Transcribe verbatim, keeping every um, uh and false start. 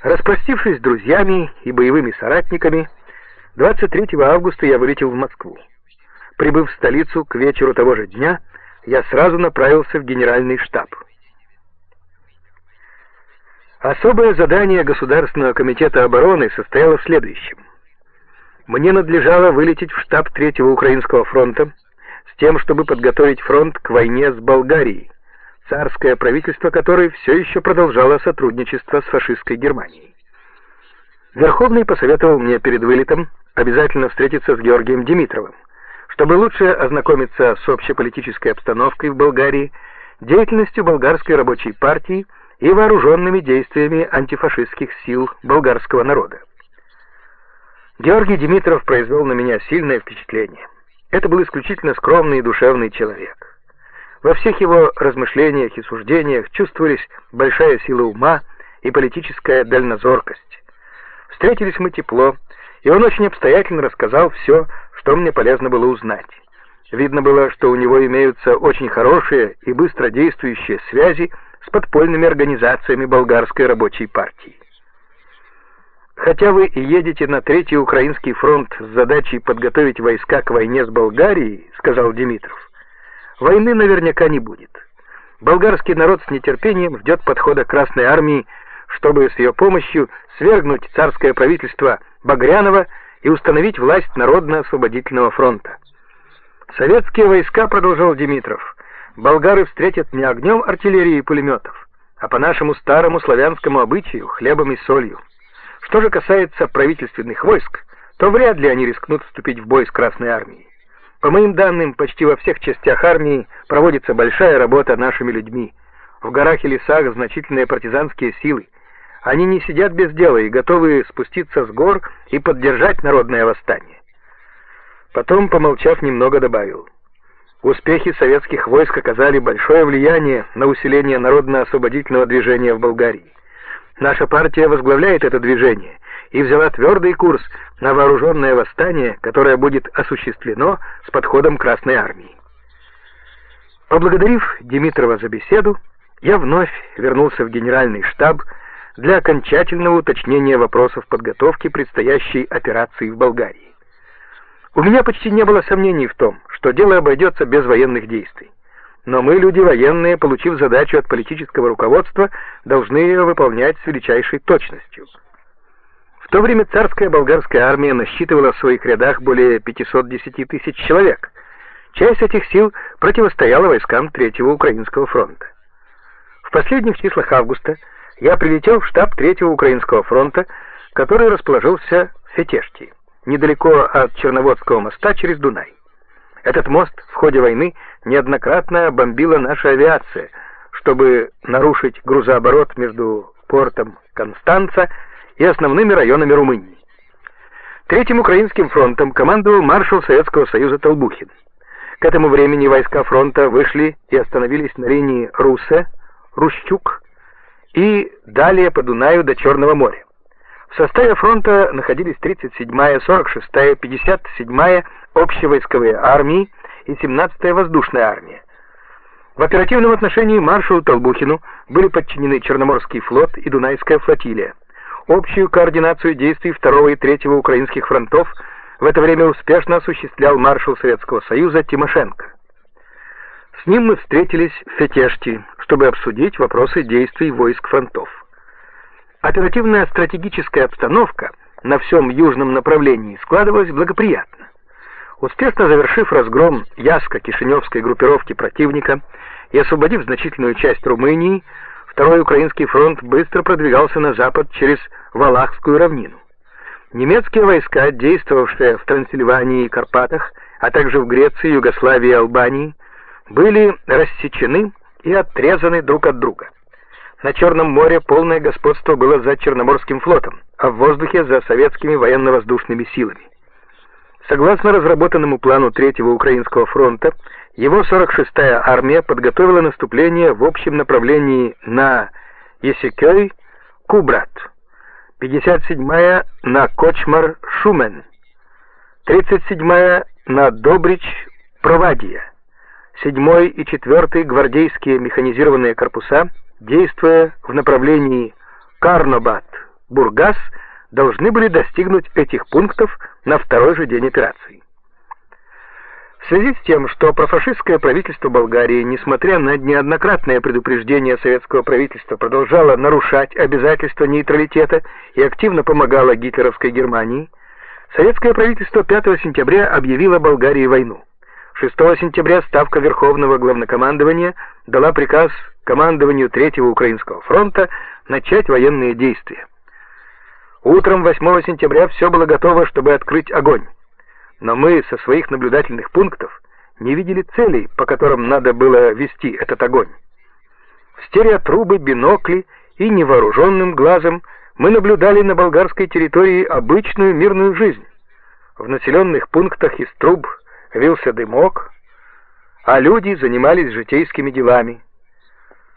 Распростившись с друзьями и боевыми соратниками, двадцать третьего августа я вылетел в Москву. Прибыв в столицу к вечеру того же дня, я сразу направился в генеральный штаб. Особое задание Государственного комитета обороны состояло в следующем. Мне надлежало вылететь в штаб Третьего Украинского фронта с тем, чтобы подготовить фронт к войне с Болгарией, царское правительство которой все еще продолжало сотрудничество с фашистской Германией. Верховный посоветовал мне перед вылетом обязательно встретиться с Георгием Димитровым, чтобы лучше ознакомиться с общеполитической обстановкой в Болгарии, деятельностью болгарской рабочей партии и вооруженными действиями антифашистских сил болгарского народа. Георгий Димитров произвел на меня сильное впечатление. Это был исключительно скромный и душевный человек. Во всех его размышлениях и суждениях чувствовались большая сила ума и политическая дальнозоркость. Встретились мы тепло, и он очень обстоятельно рассказал все, что мне полезно было узнать. Видно было, что у него имеются очень хорошие и быстро действующие связи с подпольными организациями болгарской рабочей партии. Хотя вы и едете на Третий Украинский фронт с задачей подготовить войска к войне с Болгарией, сказал Димитров, войны наверняка не будет. Болгарский народ с нетерпением ждет подхода Красной армии, чтобы с ее помощью свергнуть царское правительство Багрянова и установить власть Народно-освободительного фронта. Советские войска, продолжал Димитров, болгары встретят не огнем артиллерии и пулеметов, а по нашему старому славянскому обычаю хлебом и солью. Что же касается правительственных войск, то вряд ли они рискнут вступить в бой с Красной армией. По моим данным, почти во всех частях армии проводится большая работа нашими людьми. В горах и лесах значительные партизанские силы. Они не сидят без дела и готовы спуститься с гор и поддержать народное восстание. Потом, помолчав немного, добавил: успехи советских войск оказали большое влияние на усиление народно-освободительного движения в Болгарии. Наша партия возглавляет это движение и взяла твердый курс на вооруженное восстание, которое будет осуществлено с подходом Красной армии. Поблагодарив Димитрова за беседу, я вновь вернулся в генеральный штаб для окончательного уточнения вопросов подготовки предстоящей операции в Болгарии. У меня почти не было сомнений в том, что дело обойдется без военных действий. Но мы, люди военные, получив задачу от политического руководства, должны ее выполнять с величайшей точностью. В то время царская болгарская армия насчитывала в своих рядах более пятисот десяти тысяч человек. Часть этих сил противостояла войскам Третьего Украинского фронта. В последних числах августа я прилетел в штаб Третьего Украинского фронта, который расположился в Фетешти, недалеко от Черноводского моста через Дунай. Этот мост в ходе войны неоднократно бомбила наша авиация, чтобы нарушить грузооборот между портом Констанца и основными районами Румынии. Третьим Украинским фронтом командовал маршал Советского Союза Толбухин. К этому времени войска фронта вышли и остановились на линии Русе, Рущук и далее по Дунаю до Черного моря. В составе фронта находились тридцать седьмая, сорок шестая, пятьдесят седьмая общевойсковые армии и семнадцатая воздушная армия. В оперативном отношении маршалу Толбухину были подчинены Черноморский флот и Дунайская флотилия. Общую координацию действий второго и третьего украинских фронтов в это время успешно осуществлял маршал Советского Союза Тимошенко. С ним мы встретились в Фетешти, чтобы обсудить вопросы действий войск фронтов. Оперативная стратегическая обстановка на всем южном направлении складывалась благоприятно. Успешно завершив разгром Яско-Кишиневской группировки противника и освободив значительную часть Румынии, Второй Украинский фронт быстро продвигался на запад через Валахскую равнину. Немецкие войска, действовавшие в Трансильвании и Карпатах, а также в Греции, Югославии и Албании, были рассечены и отрезаны друг от друга. На Черном море полное господство было за Черноморским флотом, а в воздухе за советскими военно-воздушными силами. Согласно разработанному плану Третьего Украинского фронта, его сорок шестая армия подготовила наступление в общем направлении на Есекёй-Кубрат, пятьдесят седьмая на Кочмар-Шумен, тридцать седьмая на Добрич-Провадия, седьмой и четвёртый гвардейские механизированные корпуса, действуя в направлении Бургас должны были достигнуть этих пунктов на второй же день операции. В связи с тем, что профашистское правительство Болгарии, несмотря на неоднократное предупреждение советского правительства, продолжало нарушать обязательства нейтралитета и активно помогало гитлеровской Германии, советское правительство пятого сентября объявило Болгарии войну. шестого сентября Ставка Верховного Главнокомандования дала приказ командованию Третьего Украинского фронта начать военные действия. Утром восьмого сентября все было готово, чтобы открыть огонь. Но мы со своих наблюдательных пунктов не видели целей, по которым надо было вести этот огонь. В стереотрубы, бинокли и невооруженным глазом мы наблюдали на болгарской территории обычную мирную жизнь. В населенных пунктах из труб вился дымок, а люди занимались житейскими делами.